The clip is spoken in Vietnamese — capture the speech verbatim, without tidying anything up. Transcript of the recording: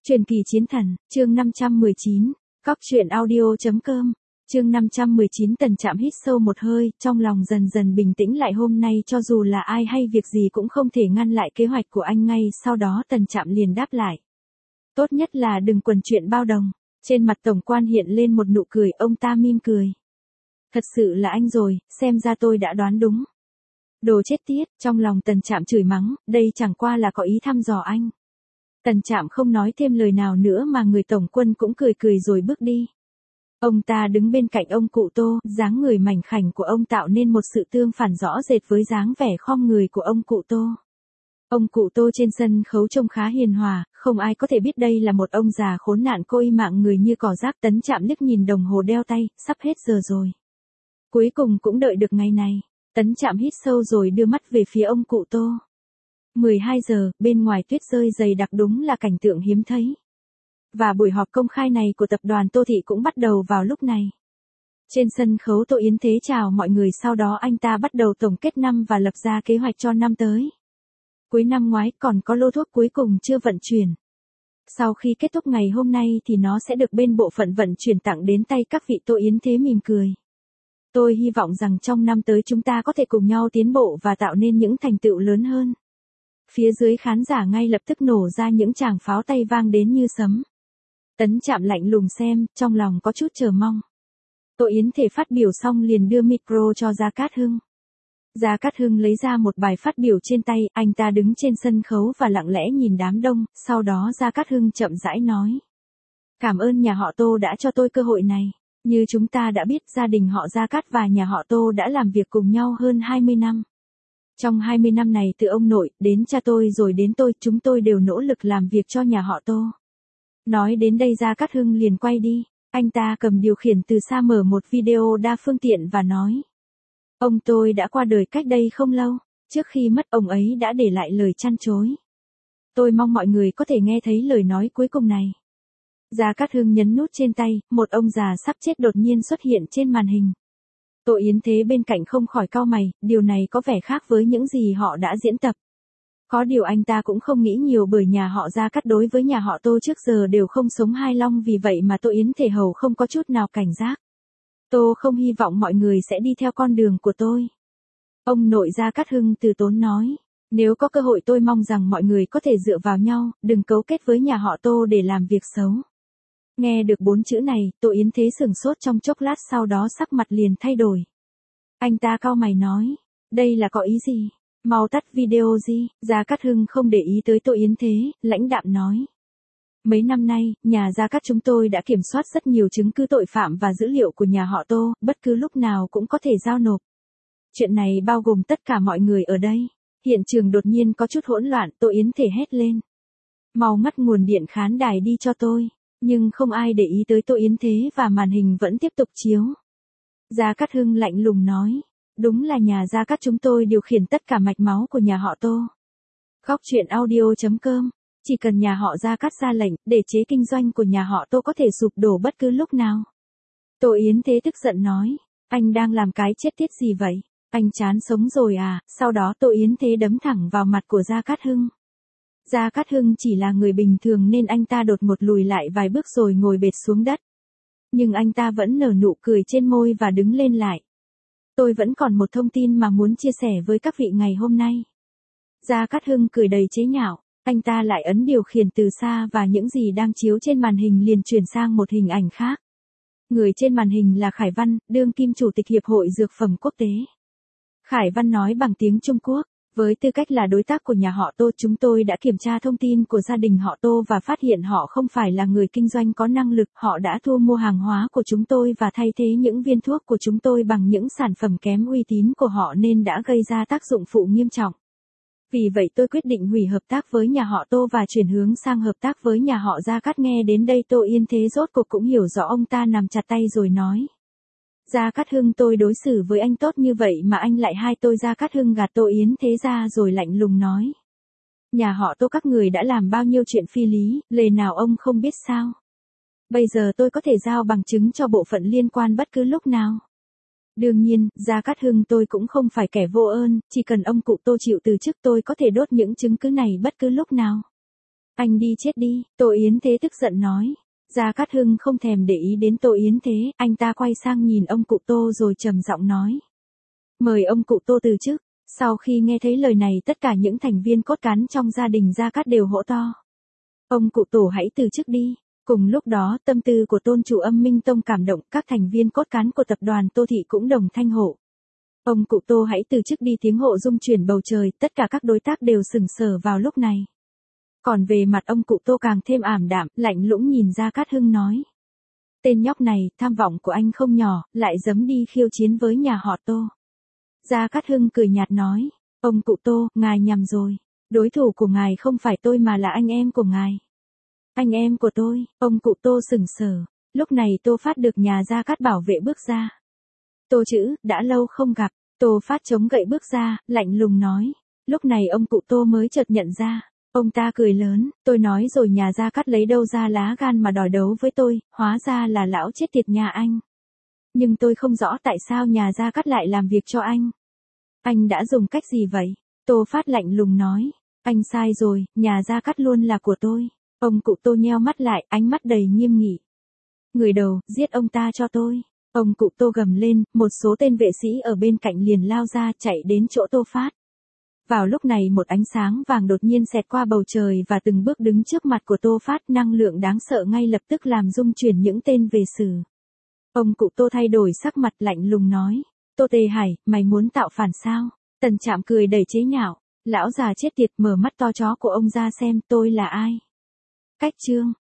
Truyền kỳ chiến thần, chương năm trăm mười chín, Cóc truyện audio chấm com, chương năm trăm mười chín. Tần Trạm hít sâu một hơi, trong lòng dần dần bình tĩnh lại. Hôm nay cho dù là ai hay việc gì cũng không thể ngăn lại kế hoạch của anh. Ngay sau đó Tần Trạm liền đáp lại. Tốt nhất là đừng quần chuyện bao đồng. Trên mặt tổng quan hiện lên một nụ cười, ông ta mỉm cười. Thật sự là anh rồi, xem ra tôi đã đoán đúng. Đồ chết tiết, trong lòng Tần Trạm chửi mắng, đây chẳng qua là có ý thăm dò anh. Tần Trạm không nói thêm lời nào nữa mà người tổng quân cũng cười cười rồi bước đi. Ông ta đứng bên cạnh ông cụ Tô, dáng người mảnh khảnh của ông tạo nên một sự tương phản rõ rệt với dáng vẻ khom người của ông cụ Tô. Ông cụ Tô trên sân khấu trông khá hiền hòa, không ai có thể biết đây là một ông già khốn nạn cô y mạng người như cỏ rác. Tần Trạm liếc nhìn đồng hồ đeo tay, sắp hết giờ rồi. Cuối cùng cũng đợi được ngày này. Tần Trạm hít sâu rồi đưa mắt về phía ông cụ Tô. mười hai giờ, bên ngoài tuyết rơi dày đặc đúng là cảnh tượng hiếm thấy. Và buổi họp công khai này của tập đoàn Tô Thị cũng bắt đầu vào lúc này. Trên sân khấu Tô Yến Thế chào mọi người, sau đó anh ta bắt đầu tổng kết năm và lập ra kế hoạch cho năm tới. Cuối năm ngoái còn có lô thuốc cuối cùng chưa vận chuyển. Sau khi kết thúc ngày hôm nay thì nó sẽ được bên bộ phận vận chuyển tặng đến tay các vị. Tô Yến Thế mỉm cười. Tôi hy vọng rằng trong năm tới chúng ta có thể cùng nhau tiến bộ và tạo nên những thành tựu lớn hơn. Phía dưới khán giả ngay lập tức nổ ra những tràng pháo tay vang đến như sấm. Tần Trạm lạnh lùng xem, trong lòng có chút chờ mong. Tô Yến Thể phát biểu xong liền đưa micro cho Gia Cát Hưng. Gia Cát Hưng lấy ra một bài phát biểu trên tay, anh ta đứng trên sân khấu và lặng lẽ nhìn đám đông, sau đó Gia Cát Hưng chậm rãi nói. Cảm ơn nhà họ Tô đã cho tôi cơ hội này. Như chúng ta đã biết, gia đình họ Gia Cát và nhà họ Tô đã làm việc cùng nhau hơn hai mươi năm. Trong hai mươi năm này từ ông nội, đến cha tôi rồi đến tôi, chúng tôi đều nỗ lực làm việc cho nhà họ Tô. Nói đến đây Gia Cát Hưng liền quay đi, anh ta cầm điều khiển từ xa mở một video đa phương tiện và nói. Ông tôi đã qua đời cách đây không lâu, trước khi mất ông ấy đã để lại lời trăn trối. Tôi mong mọi người có thể nghe thấy lời nói cuối cùng này. Gia Cát Hưng nhấn nút trên tay, một ông già sắp chết đột nhiên xuất hiện trên màn hình. Tô Yến Thế bên cạnh không khỏi cau mày, điều này có vẻ khác với những gì họ đã diễn tập. Có điều anh ta cũng không nghĩ nhiều bởi nhà họ Gia Cát đối với nhà họ Tô trước giờ đều không sống hai long, vì vậy mà Tô Yến Thể hầu không có chút nào cảnh giác. Tôi không hy vọng mọi người sẽ đi theo con đường của tôi. Ông nội Gia Cát Hưng từ tốn nói, nếu có cơ hội tôi mong rằng mọi người có thể dựa vào nhau, đừng cấu kết với nhà họ Tô để làm việc xấu. Nghe được bốn chữ này, Tô Yến Thế sửng sốt trong chốc lát, sau đó sắc mặt liền thay đổi. Anh ta cau mày nói, đây là có ý gì? Mau tắt video đi. Gia Cát Hưng không để ý tới Tô Yến Thế, lãnh đạm nói. Mấy năm nay, nhà Gia Cát chúng tôi đã kiểm soát rất nhiều chứng cứ tội phạm và dữ liệu của nhà họ Tô, bất cứ lúc nào cũng có thể giao nộp. Chuyện này bao gồm tất cả mọi người ở đây. Hiện trường đột nhiên có chút hỗn loạn, Tô Yến Thể hét lên. Mau ngắt nguồn điện khán đài đi cho tôi. Nhưng không ai để ý tới Tô Yến Thế và màn hình vẫn tiếp tục chiếu. Gia Cát Hưng lạnh lùng nói. Đúng là nhà Gia Cát chúng tôi điều khiển tất cả mạch máu của nhà họ Tô. Cóc truyện audio chấm com. Chỉ cần nhà họ Gia Cát ra lệnh, để chế kinh doanh của nhà họ Tô có thể sụp đổ bất cứ lúc nào. Tô Yến Thế tức giận nói. Anh đang làm cái chết tiết gì vậy? Anh chán sống rồi à? Sau đó Tô Yến Thế đấm thẳng vào mặt của Gia Cát Hưng. Gia Cát Hưng chỉ là người bình thường nên anh ta đột ngột lùi lại vài bước rồi ngồi bệt xuống đất. Nhưng anh ta vẫn nở nụ cười trên môi và đứng lên lại. Tôi vẫn còn một thông tin mà muốn chia sẻ với các vị ngày hôm nay. Gia Cát Hưng cười đầy chế nhạo, anh ta lại ấn điều khiển từ xa và những gì đang chiếu trên màn hình liền chuyển sang một hình ảnh khác. Người trên màn hình là Khải Văn, đương kim chủ tịch Hiệp hội Dược phẩm Quốc tế. Khải Văn nói bằng tiếng Trung Quốc. Với tư cách là đối tác của nhà họ Tô, chúng tôi đã kiểm tra thông tin của gia đình họ Tô và phát hiện họ không phải là người kinh doanh có năng lực. Họ đã thu mua hàng hóa của chúng tôi và thay thế những viên thuốc của chúng tôi bằng những sản phẩm kém uy tín của họ nên đã gây ra tác dụng phụ nghiêm trọng. Vì vậy tôi quyết định hủy hợp tác với nhà họ Tô và chuyển hướng sang hợp tác với nhà họ Gia Cát. Nghe đến đây Tô Yến Thế rốt cuộc cũng hiểu rõ, ông ta nắm chặt tay rồi nói. Gia Cát Hưng, tôi đối xử với anh tốt như vậy mà anh lại hai tôi. Gia Cát Hưng gạt Tô Yến Thế ra rồi lạnh lùng nói. Nhà họ Tô các người đã làm bao nhiêu chuyện phi lý, lề nào ông không biết sao? Bây giờ tôi có thể giao bằng chứng cho bộ phận liên quan bất cứ lúc nào. Đương nhiên, Gia Cát Hưng tôi cũng không phải kẻ vô ơn, chỉ cần ông cụ Tô chịu từ chức tôi có thể đốt những chứng cứ này bất cứ lúc nào. Anh đi chết đi, Tô Yến Thế tức giận nói. Gia Cát Hưng không thèm để ý đến Tô Yến Thế, anh ta quay sang nhìn ông cụ Tô rồi trầm giọng nói. Mời ông cụ Tô từ chức. Sau khi nghe thấy lời này tất cả những thành viên cốt cán trong gia đình Gia Cát đều hô to. Ông cụ Tổ hãy từ chức đi. Cùng lúc đó tâm tư của tôn chủ Âm Minh Tông cảm động, các thành viên cốt cán của tập đoàn Tô Thị cũng đồng thanh hộ. Ông cụ Tô hãy từ chức đi, tiếng hộ rung chuyển bầu trời, tất cả các đối tác đều sững sờ vào lúc này. Còn về mặt ông cụ Tô càng thêm ảm đạm, lạnh lùng nhìn Gia Cát Hưng nói. Tên nhóc này, tham vọng của anh không nhỏ, lại dám đi khiêu chiến với nhà họ Tô. Gia Cát Hưng cười nhạt nói, ông cụ Tô, ngài nhầm rồi. Đối thủ của ngài không phải tôi mà là anh em của ngài. Anh em của tôi, ông cụ Tô sững sờ. Lúc này Tô Phát được nhà Gia Cát bảo vệ bước ra. Tô chữ, đã lâu không gặp. Tô Phát chống gậy bước ra, lạnh lùng nói. Lúc này ông cụ Tô mới chợt nhận ra. Ông ta cười lớn, tôi nói rồi nhà Gia Cát lấy đâu ra lá gan mà đòi đấu với tôi, hóa ra là lão chết tiệt nhà anh. Nhưng tôi không rõ tại sao nhà Gia Cát lại làm việc cho anh. Anh đã dùng cách gì vậy? Tô Phát lạnh lùng nói. Anh sai rồi, nhà Gia Cát luôn là của tôi. Ông cụ Tô nheo mắt lại, ánh mắt đầy nghiêm nghị. Người đầu, giết ông ta cho tôi. Ông cụ Tô gầm lên, một số tên vệ sĩ ở bên cạnh liền lao ra chạy đến chỗ Tô Phát. Vào lúc này một ánh sáng vàng đột nhiên xẹt qua bầu trời và từng bước đứng trước mặt của Tô Phát, năng lượng đáng sợ ngay lập tức làm rung chuyển những tên vệ sử. Ông cụ Tô thay đổi sắc mặt lạnh lùng nói. Tô Tề Hải, mày muốn tạo phản sao? Tần Trạm cười đầy chế nhạo. Lão già chết tiệt, mở mắt to chó của ông ra xem tôi là ai. Cách chương.